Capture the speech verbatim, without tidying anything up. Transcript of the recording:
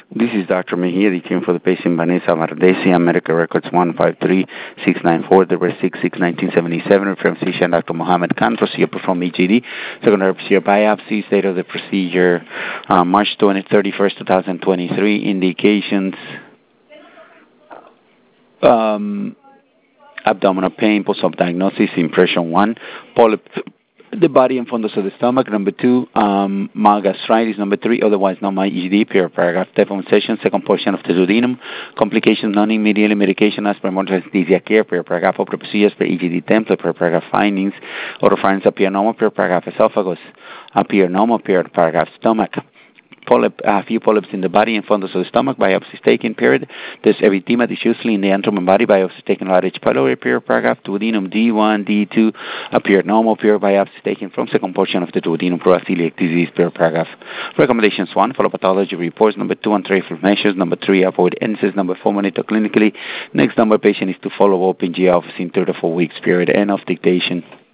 This is Doctor Mejia, the team for the patient Vanessa Mardesi, American Records one five three six nine four, the six six nineteen seventy-seven, from physician Doctor Mohammed Khan, procedure performed E G D, secondary procedure biopsy, date of the procedure uh, March thirty-first, twenty twenty-three, indications, um, abdominal pain, post-op diagnosis, impression one, polyp the body and fundus of the stomach. Number two, um, mild gastritis. Number three, otherwise known as E G D, period paragraph, deformation, second portion of the duodenum, complications, non-immediate medication as per modern anesthesia care, period paragraph, opera procedures per E G D template, period paragraph, findings, oropharynx appear normal, period paragraph, esophagus appear normal, period paragraph, stomach. Polyp, a few polyps in the body and fundus of the stomach, biopsies taken, period. There's erythema diffusely in the abdomen body, biopsies taken at H. pylori, period, paragraph. Duodenum D one, D two appeared normal, period, biopsies taken from second portion of the duodenum, proaceliac disease, period, paragraph. Recommendations one, follow pathology reports. Number two, anti-reflux measures. Number three, avoid N SAIDs. Number four, monitor clinically. Next number, patient is to follow up in G office in three to four weeks, period. End of dictation.